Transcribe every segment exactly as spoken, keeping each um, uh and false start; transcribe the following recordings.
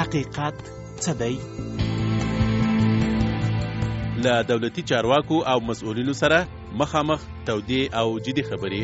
حقیقت څه دی؟ له دولتي چارواکو او مسؤلینو سره مخامخ تودې او جدي خبرې.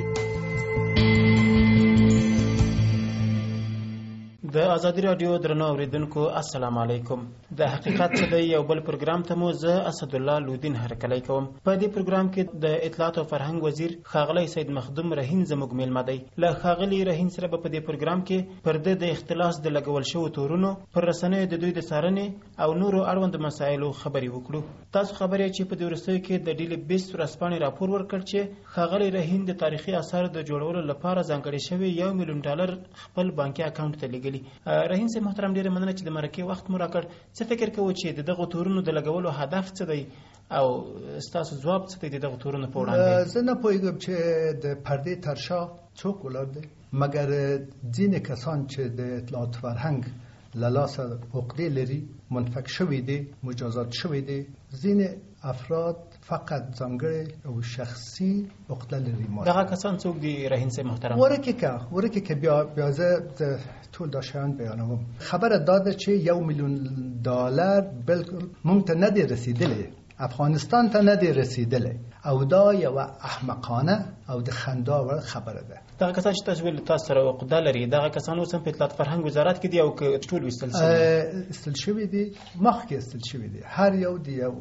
د ازادي راډیو درنو اوریدونکو السلام علیکم. د حقیقت څه دی یو بل پروګرام ته مو زه اسد الله لودین هرکلی کوم. په دې پروګرام کې د اطلاعات او فرهنګ وزیر ښاغلی سید مخدوم رحیم زموږ میلمه دی. له ښاغلي رحیم سره به په دې پروګرام کې پر د اختلاس د لګول شوو تورونو پر رسنیو د دوی د څارنې او نورو اړوند مسایلو خبرې وکړو. تاسو خبرې چې په دې وروستیو کې د ډیلی بیس ورځپاڼې راپور ورکړ چې ښاغلی رحیم د تاریخي آثارو د جوړولو لپاره ځانګړي شوی یو میلیون ډالر خپل بانکي اکاونټ ته لګلي. رحیم صاحب محترم ډیره مننه چې د مرکې وخت مو راکړ. څه فکر کوئ چې د دغه تورونو د لګولو هدف څه دی او ستاسو ځواب څه دی د دغه تورونو په وړاندې؟ زه نه پوهیږم چې د پردې تر شا څوک ولاړ دی، مګر ځینې کسان چې د اطلاعات فرهنګ له لاسه عقدې لري، منفک شوي دي، مجازات شوي دي. ځینې افراد فقط ځانګړی او شخصي عقده لري. دغه کسان څوک دي رحیم صاحب محترم؟ ورکه که ورکه که بیا بیا زه ټول دا شیان بیانوم. خبره دا ده چې یو میلیون ډالر بالکل مونږ ته نه دی رسیدلی، افغانستان ته نه دی رسیدلی، او دا یو احمقانه او د خندا وړ خبره ده. دغه کسان چې تاسو ویل تاسو سره عقده لري، دغه کسان اوس هم په اطلاعات فرهنګ وزارت کې دي او ټول وستل شوي استل شوي دي، مخکې استل شوي دي. هر یو د یو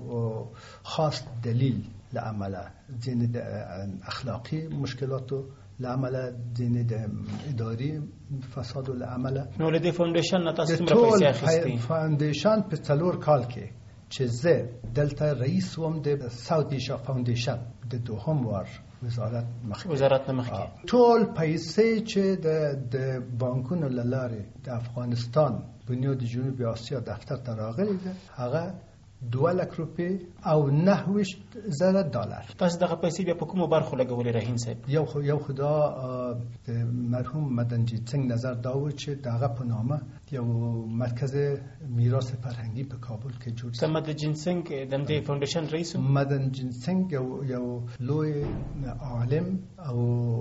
خاص دلیل له امله، ځینې د اخلاقي مشکلاتو له امله، ځینې د اداري فسادو له امله. نو له دې فاونډیشن نه تاسو څومره پیسې اخیستې؟ فاونډیشن په څلور کال کې چې زه دلته رئیس وم د ساوت ایشیا فاونډیشن د دوهم وار وزارت مخکې وزارت نه مخکې ټول پیسې چې د د بانکونو له لارې د افغانستان بنیاد جنوبي آسیا دفتر ته راغلي ده، هغه دوه لک روپۍ او نهه ویشت زره ډالر. تاسو دغه پیسې بیا په کومو برخو لګولې رحیم صاحب؟ یو خو یو خدا د مرحوم مدنجیت سنگ نظر دا و چې دغه په نامه یو مرکز میراث فرهنګي په کابل کې جوړ شو. مدنجیت سنگ د دې فاونډیشن رئیس و. مدنجیت سنگ یو یو لوی عالم او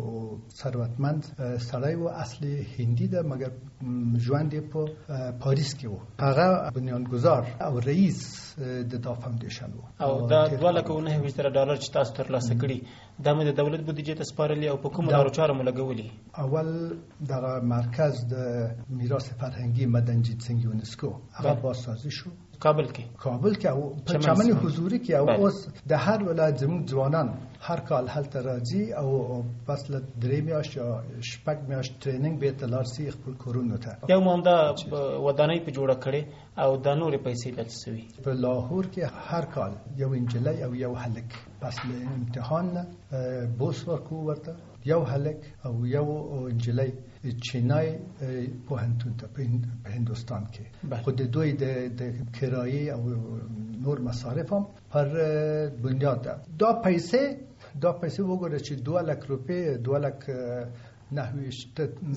ثروتمند سړی و، اصلي هندي ده مګر ژوند یې په پاریس کې و. هغه بنیانگذار او رئیس د دا فاونډیشن و. او دا دوه لک او نهه ویشت زره ډالر چې تاسو ترلاسه کړي دا مې د دولت بودیجې ته سپارلي او په کومو لارو چارو مو لګولي؟ اول دغه مرکز د میراث فرهنګي مدنجیت سنگ یونسکو هغه بازسازي شو کابل کې کابل کې او په چمن حضوري کې او اوس د هر ولایت زموږ ځوانان هر کال هلته راځي او پس له درې میاشتې یا شپږ میاشتې ټریننګ به ته لاړ شي خپل کورونو ته. یو مونږه ودانۍ په جوړه کړې او د نورې پیسې بل سوي. په لاهور کې هر کال یو انجلۍ او یو هلک پس له امتحان نه بوس ورکو ورته، یو هلک او یو انجلۍ چینای پوهنتون ته په هندوستان کې. خو د دوی د کرایه او نور مصارف هم پر بنیاد ده. دا پیسې دا پیسې وګوره چې دوه لک روپۍ دوه لک نهه ویشت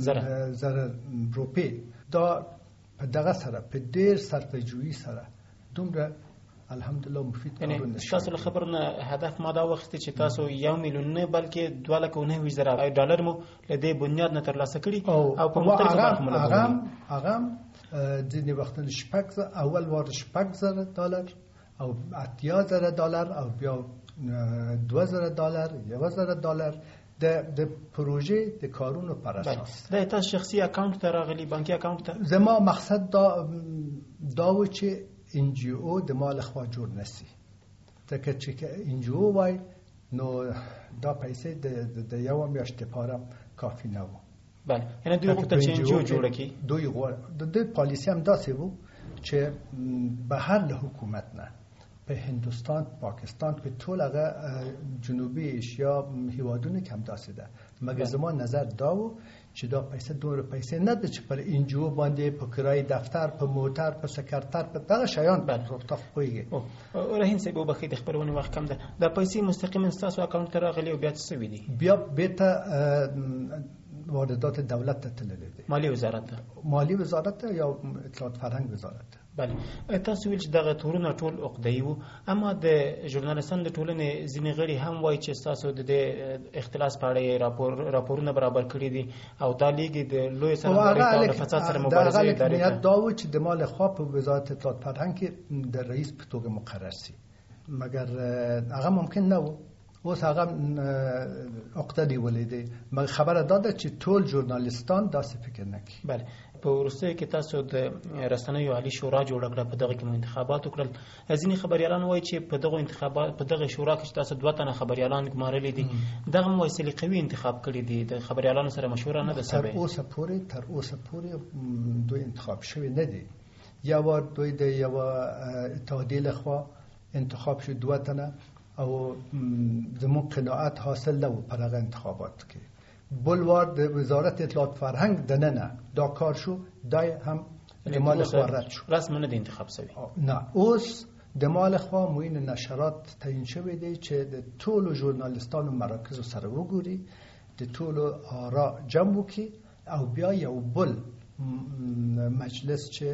زره روپۍ دا په دغه سره په ډېر صرفه‌جویي سره دومره الحمدلله مفید کارونه شي. تاسو له خبرونه هدف ما دا وخت چې تاسو یو میلیون نه بلکې دوه لک او نهه ویشت زره ډالر مو له دې بنیاد نه ترلاسه کړي او په مختلفو برخو مو لګولي. هغه هغه ځینې وختونه شپږ اول وار شپږ زره ډالر او اتیا زره ډالر او بیا دوه زره ډالر یو زره ډالر د د پروژې د کارونو پر اساس. دا تاسو شخصي اکاونټ ته راغلي، بانکي اکاونټ ته؟ زما مقصد دا دا و چې ان جی او د مال خوا جوړ نسی، ځکه چې ان جی او وای نو دا پیسې د د یو میاشتې لپاره کافی نه و. بله، یعنی دوی غوښتل چې ان جی او جوړه کړي. دوی غواړي د دې پالیسي هم داسې وو چې بهر له حکومت نه په هندوستان، پاکستان، په ټول هغه جنوبي ایشیا هیوادونو کې هم داسې ده. مګر زما نظر دا و چې دا پیسې دوه پیسې نه ده چې پر ان جی او باندې په کرای دفتر، په موټر، په سکرتر، په دغه شیان باندې رفتخ کوي. رحیم صاحب وبخښئ د خبرونه وخت کم ده. دا پیسې مستقیما ستاسو اکاونټ ته راغلي او بیا څه شوي دي؟ بیا بیرته واردات دولت ته تللی دي. مالی وزارت ته؟ مالی وزارت ته یا اطلاعات فرهنګ وزارت ته. بله تاسو ویل چې دغه تورونه ټول عقده‌ای وو، اما د ژورنالیستانو د ټولنې ځینې غړي هم وایي چې تاسو د اختلاس په اړه راپور راپورونه برابر کړي دي او دا لیږي د لوی سرمایه د فساد سره مبارزه ادارې ته دا و چې د مال خوا په وزارت اطلاعات فرهنګ کې د رئیس په توګه مقرر شي، مګر هغه ممکن نه و. اوس هغه عقده دی ولیدي، مګر خبره دا ده چې ټول ژورنالیستان داسې فکر نه کوي. بله په وروستیو کې تاسو د رسنیو عالي شورا جوړه کړه، په دغه کې مو انتخابات وکړل. ځینې خبریالان وایي چې په دغه انتخابات په دغه شورا کې چې تاسو دوه تنه خبریالان ګمارلي دي، دغه مو سلیقوي انتخاب کړي دي، د خبریالانو سره مشوره نه ده سوې. تر اوسه پورې تر اوسه پورې دوی انتخاب شوی نه دي. یو دوی د یو اتحادیې لخوا انتخاب شو دوه تنه او زموږ قناعت حاصل نه و پر هغه انتخابات کې. بلوار د وزارت اطلاعات فرهنګ دننه دا کار شو، دای هم د مال خوا رد شو، رسما نه د انتخاب شوی. نه اوس د مال خوا موین نشرات تعیین شوی دی چې د ټولو ژورنالیستانو مراکز سره وګوري، د ټولو آرا جمع وکړي او بیا یو بل مجلس چې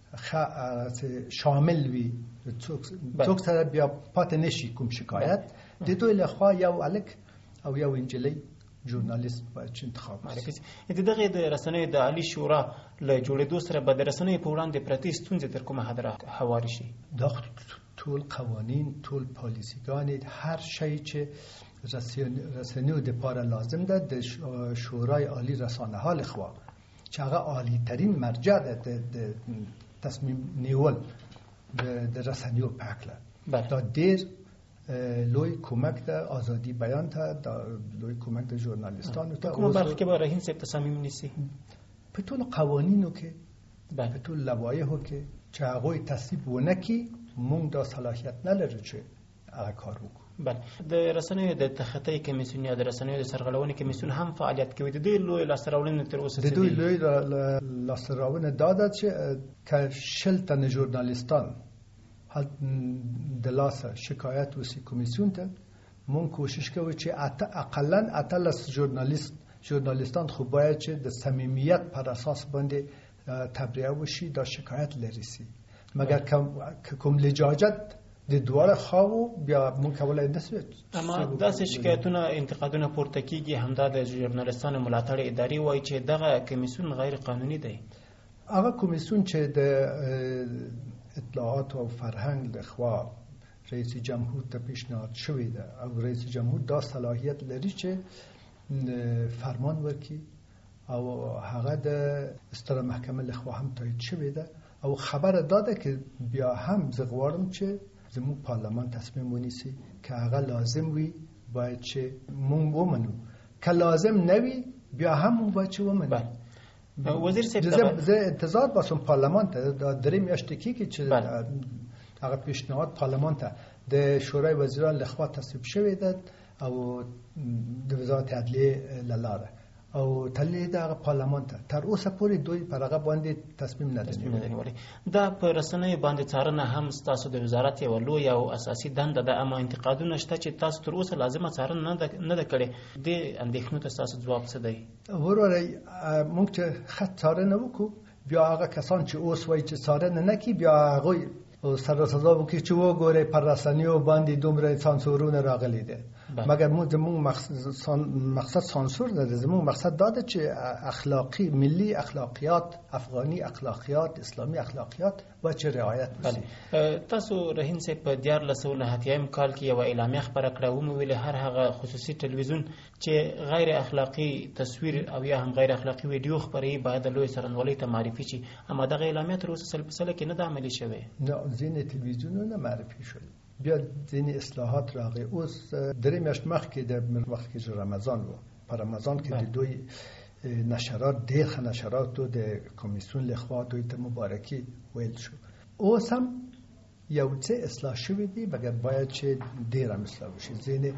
شامل وي څوک سره بیا پاتې نشي کوم شکایت، د دوی له خوا یو الک او یو انجلۍ ژورنالیست باید چې انتخاب شي. دغه د رسنیو د عالی شورا له جوړېدو سره به د رسنیو په وړاندې پرتې ستونزې تر کومه حده هواري شي؟ دا ټول قوانین، ټول پالیسیګانې، هر شی چې رسنیو دپاره لازم ده د شورای عالی رسانه ها لخوا چې هغه عالی ترین مرجع ده د تصمیم نیول د رسنیو په هکله. دا ډېر لوی کمک ده آزادی بیان ته، دا لوی کمک ده ژورنالیستانو ته. کومه برخه کې به رهین صاحب تصمیم نیسي؟ په ټول قوانینو کې، په ټول لوایحو کې چې هغوی تصویب ونه کړي، موږ دا صلاحیت نه لرو چې هغه کار وکړو. بله د رسنیو د تخطی کمیسیون یا د رسنیو د سرغړونې کمیسیون هم فعالیت کوي. د دوی لوی لاسته راوړنې تر اوسه د دوی لوی لاسته راوړنه دا ده چې که شل تنه ژورنالیستان د لاسه شکایت وسی کمیسیون ته، مون کوشش کوو چې اقلا اتلس ژورنالیست ژورنالیستان خو باید چې د صمیمیت پر اساس باندې تبرئه وشي، دا شکایت لري سي. مګر کوم لجاجت د دواره خواو بیا مون کولای نشو. اما داسې شکایتونه انتقادونه پورته کیږي، همدا د ژورنالیستانو ملاتړ اداري وایي چې دغه کمیسیون غیر قانوني دی. هغه کمیسیون چې د اطلاعات او فرهنګ لخوا رئیس جمهور ته پیشنهاد شوی ده او رئیس جمهور دا صلاحیت لري چې فرمان ورکړي او هغه د ستره محکمه لخوا هم تایید شوی ده او خبر داده که بیا هم زه غواړم چې زموږ پارلمان تصمیم ونیسي که هغه لازم وي باید چې مونږ ومنو، که لازم نوي بیا هم مونږ باید چې ومنو. وزیر صاحب زه انتظار باسم پارلمان ته د درې میاشتې کېږي چې هغه پیشنهاد پارلمان ته د شورای وزیران لخوا تصویب شوی ده او د وزارت عدلیه له لارې او تللی د هغه پارلمان ته تر اوسه پورې دوی پر هغه باندې تصمیم نه نیولی. دا په رسنیو باندې څارنه هم ستاسو د وزارت یوه لویه او اساسي دنده ده، اما انتقادونه شته چې تاسو تر اوسه لازمه څارنه نه ده کړې. دې اندېښنو ته ستاسو ځواب څه دی؟ وروره موږ چې ښه څارنه وکړو، بیا هغه کسان چې اوس وایي چې څارنه نه کوي، بیا هغوی سره سزا وکړي چې وګورئ پر رسنیو باندې دومره سانسورونه راغلي دي. مګر موږ زموږ مقصد سانسور نه ده، زموږ مقصد دا ده چې اخلاقی ملی اخلاقیات، افغانی اخلاقیات، اسلامی اخلاقیات باید چې رعایت وشي. تاسو رهین صاحب په دیارلس سوه نهه اتیا کال کې یوه اعلامیه خپره کړه، ومویل هر هغه خصوصي تلویزیون چې غیر اخلاقی تصویر او یا هم غیر اخلاقی ویډیو خپروي باید د لوی څارنوالۍ ته معرفي شي، اما دغه اعلامیه تر اوسه سل په سله کې نه ده عملي شوې. نه ځینې تلویزیونونه معرفي شول، بیا ځینې اصلاحات راغی. اوس درې میاشت مخکې د وخت کې رمضان و، په رمضان کې د دوی نشرات ډېر ښه نشراتو د کمیسیون لخوا دوی ته مبارکي ویل شو. اوس هم یو څه اصلاح شوی دی، مګر باید چې ډېر هم اصلاح وشي. ځینې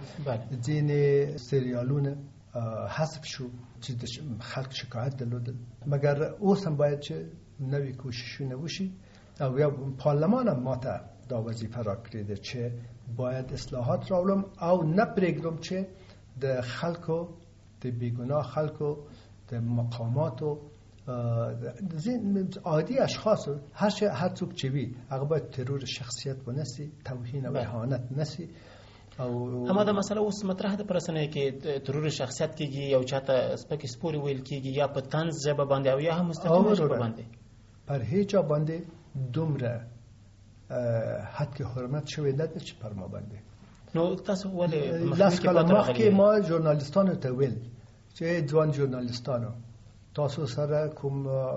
ځینې سریالونه حذف شو چې د خلک شکایت درلودل، مګر اوس هم باید چې نوې کوششونه وشي او یا پارلمان هم ماته دا وظیفه را کړې ده چې باید اصلاحات راولم او نه پرېږدم چې د خلکو د بیگناه خلکو د مقاماتو زین عادی اشخاص هر چه هر څوک چې وي هغه باید ترور شخصیت ونسی، توهین او اهانت نسی. او همدا مسله اوس مطرح ده پر رسنۍ کې ترور شخصیت کېږي، یو چاته سپک سپوري ویل کېږي یا په طنز ژبه باندې او یا هم مستقیمه ژبه باندې. پر هیچ باندې دومره حد کې حرمت شوی نه ده چې پر ما باندې. نو تاسو ولې لاس کله مخکې ما ژورنالیستانو ته ویل چې ځوان ژورنالیستانو تاسو سره کوم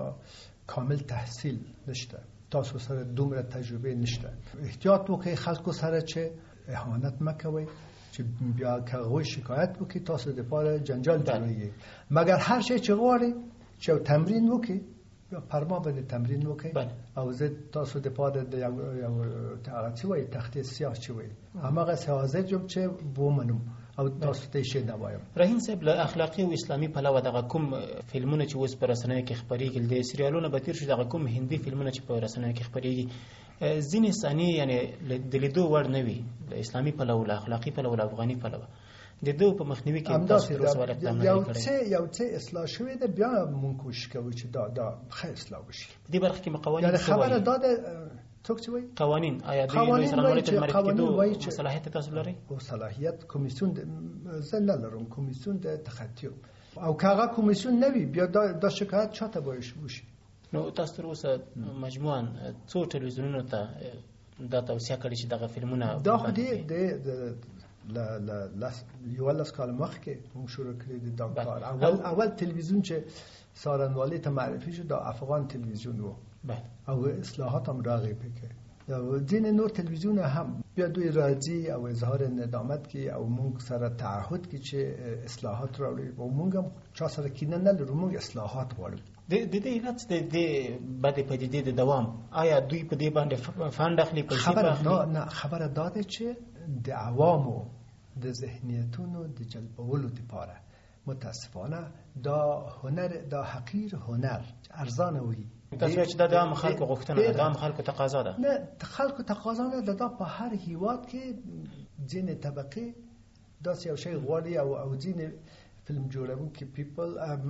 کامل تحصیل نشته، تاسو سره دومره تجربه نشته، احتیاط وکړئ خلکو سره چې اهانت مکوئ، چې بیا که غوی شکایت وکړي تاسو د پاره جنجال جوړیږي. مګر هر شی چې غواړئ چې تمرین وکړئ یا پرما باندې تمرین وکړئ او زه تاسو د پاره د یو یو تاغتی وای تخت سیاه چوي همغه سیاست جوړ چې ومنم او تاسو ته شي نه وایم. رحیم صاحب له اخلاقی او اسلامي پلوه دغه کوم فلمونه چې اوس پر رسنیو کې خبرېږي، د سریالونو به تیر شو دغه کوم هندي فلمونه چې پر رسنیو کې خبرېږي ځینې ثاني یعنی د لیدو وړ نه وي د اسلامي پلوه، له اخلاقی پلوه، له افغاني پلوه. د دې په مخنیوي کې تاسو تر ولې اقدام نه کړی؟ یو څه یو څه اصلاح شوی ده، بیا مونږ کوشش کوو چې دا دا خیر اصلاح وشي. دې برخه کې مقاولین یعنی خبره دا ده څوک چې وایي قوانین آیا د لوی سرمایه ته مرکزو صلاحیت تاسو لرئ؟ او صلاحیت کمیسیون زه نه لرم، کمیسیون د تخطی او کاغه کمیسیون نه وي بیا دا شکایت چاته باید وشي. نو تاسو تر اوسه مجموعاً څو ټلویزیونونو ته دا توصیه کړې چې دغه فلمونه دا خو دې د لا لا لا یو لاس کال مخکې موږ شروع کړی د دا کار. اول اول تلویزیون چې سارنوالی ته معرفي شو دا افغان تلویزیون و او اصلاحات هم راغی پکې. او ځینې نور تلویزیون هم بیا دوی راځي او اظهار ندامت کوي او موږ سره تعهد کوي چې اصلاحات راوړي او موږ هم چا سره کینه نه لرو، موږ اصلاحات غواړو. د دې علت د دې بده پدیدې د دوام آیا دوی په دې باندې فند اخلي؟ په خبره نه نه خبره دا ده چې د عوامو د ذهنیتونو د جلبولو لپاره متاسفانه دا هنر دا حقیر هنر ارزانه وي. تاسو چې دا د خلکو غوښتنه ده، د خلکو تقاضا ده. نه خلکو تقاضا نه ده، دا په هر هیواد کې ځینې طبقه داسې یو شی غواړي او او ځینې فلم جوړونکي پیپل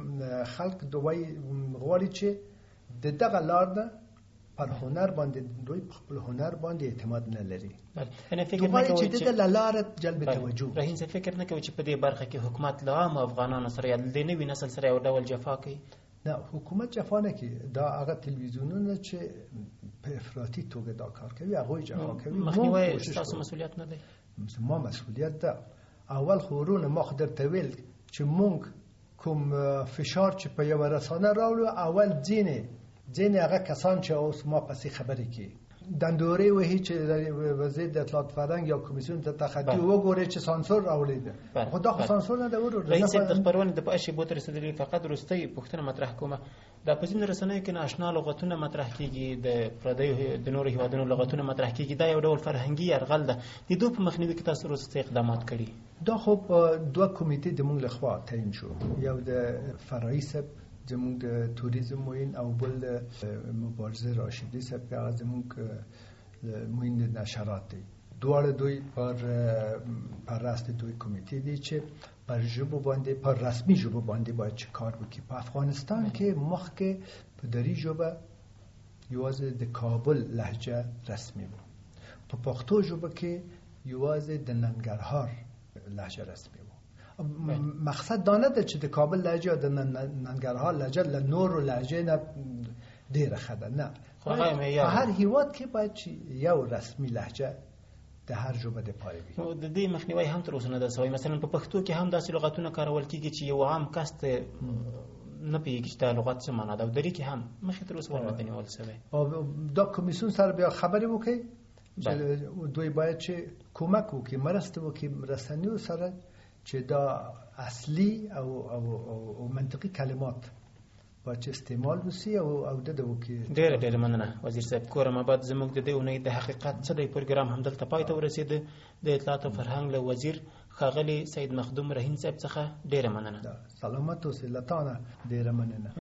خلک دوی غواړي چې د دغه لار ده پر هنر باندې دوی خپل هنر باندې اعتماد نه لري. بله انا فکر نه کوم چې د لاره جلب توجه. رحیم صاحب فکر نه کوي چې په دې برخه کې حکومت له عام افغانانو سره یا د نوي نسل سره یو ډول جفا کوي. نه حکومت جفا نه کوي، دا هغه تلویزیونونه چې په افراطي توګه دا کار کوي هغه جفا کوي. مخنیوي تاسو مسؤلیت نه دی؟ ما مسؤلیت ده. اول خورونه ما خو درته ویل چې مونږ کوم فشار چې په یو رسانه راوړو اول ځینې ځینې هغه کسان چې اوس ما پسې خبرې کوي دندوري وهي چې وزیر د اطلاعات فرهنګ یا کمیسیون ته تخطی وګوري چې سانسور راوړي ده. خدا خو سانسور نه ده ورو. رئیس د خبرونه د پښې بوت رسیدلی فقط رستي پښتنه مطرح کومه د پزین رسنۍ کې ناشنا لغتونه مطرح کیږي، د پردیو د نورو هیوادونو لغتونه مطرح کیږي. دا یو ډول فرهنګي یرغل ده. د دوه په مخنیوي کې تاسو وروسته اقدامات کړي؟ دا خو دوه کمیټې د موږ لخوا تعیین شو، یو د فرعي سب زموږ د توریزم موین او بل د مبارزه راشدی سب که زموږ موین نشرات دی. دواړه دوی پر پر راست دوی کمیټې دي چې پر ژبو باندې پر رسمي ژبو باندې باید چې کار وکړي. په افغانستان کې مخکې په دری ژبه یوازې د کابل لهجه رسمي و، په پښتو ژبه کې یوازې د ننګرهار لهجه رسمي و. مقصد دا نه ده چې د کابل لهجه د ننګرهار لهجه له نورو لهجې نه ډېره ښه ده، نه. په هر هیواد کې باید چې یو رسمي لهجه د هر ژبه د پاره وي. نو د دې مخنیوي هم تر اوسه نه ده سوی. مثلا په پښتو کې هم داسې لغتونه کارول کیږي چې یو عام کس ته نه پیږي چې دا لغت څه معنا ده، او درې کې هم مخې تر اوسه ورنه نیول شوی. او دا کمیسیون سره بیا خبرې وکړي چې دوی باید چې کومک وکړي، مرسته وکړي رسنیو سره چې دا اصلي او او او منطقي کلمات باید چې استعمال وسی او او د وکړي. ډېر ډېر مننه وزیر صاحب. کورم آباد زموږ د دې اونۍ د حقیقت څه دی پروګرام هم دلته پای ته ورسید. د اطلاعات او فرهنګ له وزیر ښاغلي سید مخدوم رحیم صاحب څخه ډېر مننه. سلامت اوسئ، لطانه ډېر مننه.